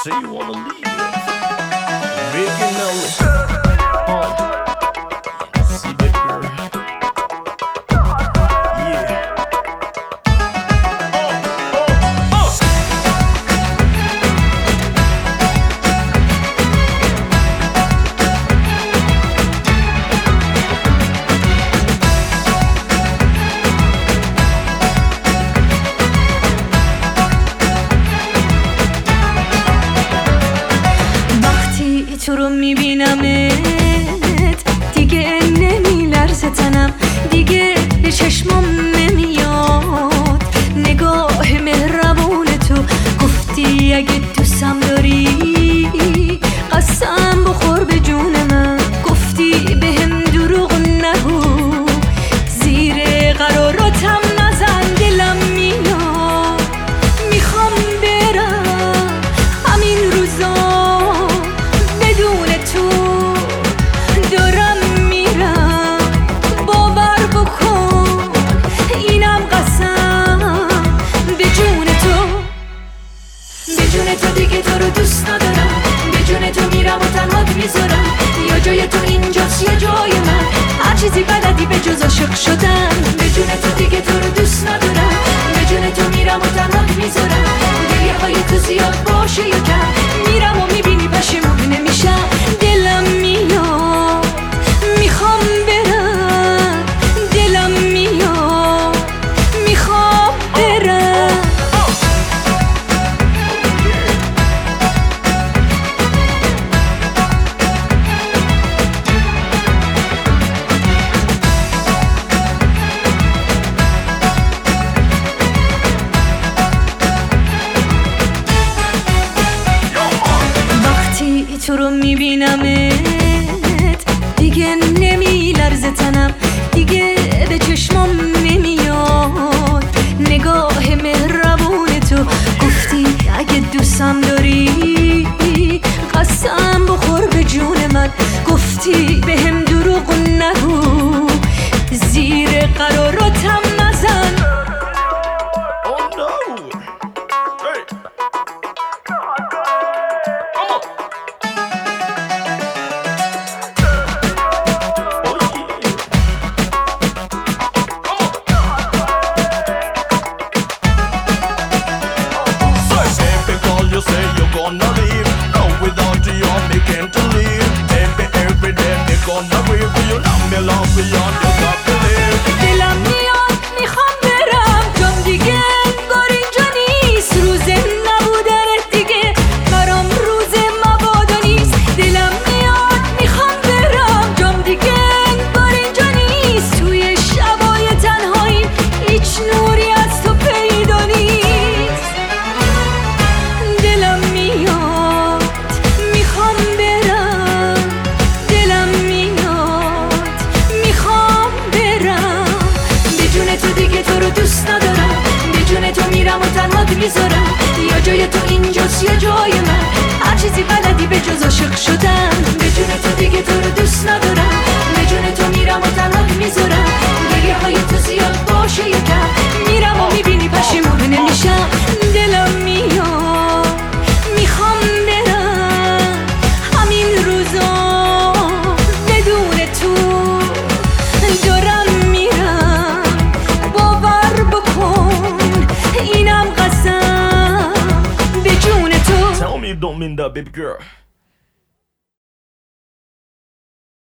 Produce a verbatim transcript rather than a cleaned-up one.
Say you wanna leave. Making Nelly. Uh. See that girl. Yeah. Oh, oh, oh. تو رو میبینمت دیگه نمیلرزه تنم، دیگه به چشمام نمیاد نگاه مهربون تو. گفتی اگه دوستم داری قسم بخور به جون من، گفتی بهم دروغ نگو زیر قراراتم نزن. دلم میاد میخوام برم همین روزا تو دیگه تو رو دوست ندارم، به جون تو میرم و تنهات میذارم. یا جای تو اینجاست یا جای من، هر چیزی بلدی به جز عاشق شدن. به جون تو دیگه تو رو دوست ندارم، به جون تو میرم و تنهات میذارم. گریه های تو زیاد باشه یا کم، میرم و میبینی پشیمون نمیشم. دلم میاد میخوام برم، دلم میاد میخوام برم. تو رو میبینمت دیگه نمیلرزه تنم، دیگه به چشمام نمیاد نگاه مهربون تو. گفتی اگه دوستم داری قسم بخور به جون من، گفتی بهم دروغ نگو زیر قراراتم نزن. You say you're gonna leave, no without you you're making to leave. Baby every day they gonna wait for you, love me love me on you got to live. دلم میاد میخوام برم جام دیگه انگار اینجا نیست، روز نبودنت دیگه برام روز مبادا نیست. دلم میاد میخوام برم جام دیگه انگار اینجا نیست، توی شبای تنهاییم هیچ نوری از تو پیدا نیست. دلم میاد میخوام برم، دلم میاد میخوام برم. به جون تو دیگه تو رو دوست ندارم، به جون تو میرم و تنهات میذارم. یا جای تو اینجاست یا جای من، هر چیزی بلدی به جز عاشق شدن. به جون تو دیگه تو رو دوست ندارم، به جون تو میرم و تنهات میذارم. گریه های تو زیاد باشه یا کم، میرم و میبینی پشیمون نمیشم. دلم میاد میخوام برم همین روزا بدون تو دارم میرم. باور بکن اینم قسم به جون تو. Tell me you don't mean that, baby girl.